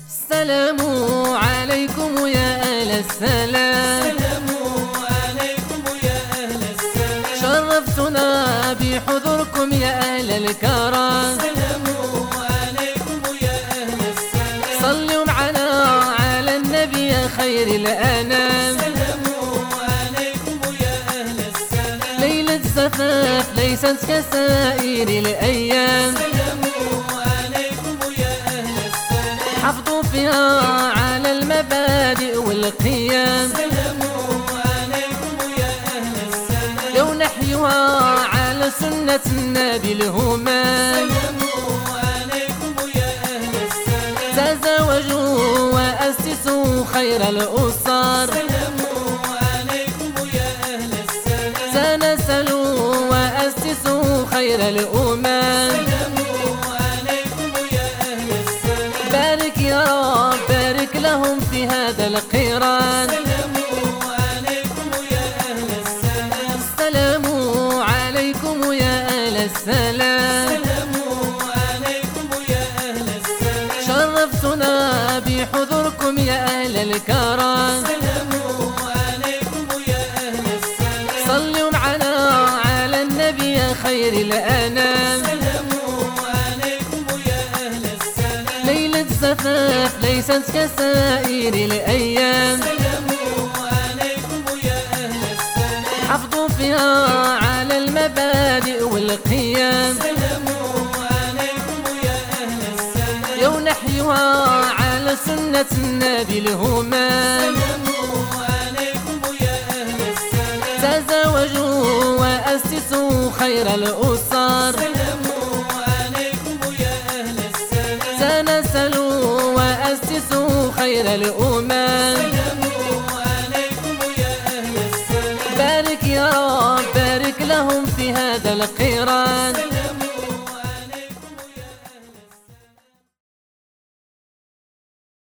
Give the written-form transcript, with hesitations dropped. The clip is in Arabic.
السلام عليكم يا أهل السلام، السلام عليكم يا أهل السلام، شرفتنا بحضوركم يا أهل الكرم. السلام عليكم يا أهل السلام، صلوا معنا على النبي يا خير الأنام. السلام عليكم يا أهل السلام، ليلة زفاف ليست كسائر الأيام، السلام عليكم يا أهل السلام، حافظوا فيها على المبادئ والقيم، السلام عليكم يا أهل السلام، لو نحيوها على سنة النبي الهمام. السلام عليكم يا أهل السلام، تزوجوا وأسسوا خير الأسر، السلام عليكم يا أهل السلام، تناسلوا وأسسوا خير الأمم. السلام عليكم يا أهل السلام، بارك يا رب بارك لهم في هذا القران. السلام عليكم يا أهل السلام، السلام عليكم يا أهل السلام، السلام عليكم يا أهل السلام، شرفتنا بحضوركم يا أهل الكرم. السلام عليكم يا أهل السلام، صلوا معنا على النبي يا خير الأنام. السلام عليكم يا أهل السلام، ليلة زفاف ليست كسائر الأيام، السلام عليكم يا أهل السلام، حافظوا فيها على المبادئ والقيم، السلام عليكم يا أهل السلام، لو نحيوها على سنة النبي الهمام. السلام عليكم يا أهل السلام، تزوجوا وأسسوا خير الأسر، السلام عليكم يا أهل السلام، تناسلوا وأسسوا خير الأمم. السلام عليكم يا أهل السلام، بارك يا رب بارك لهم في هذا القران.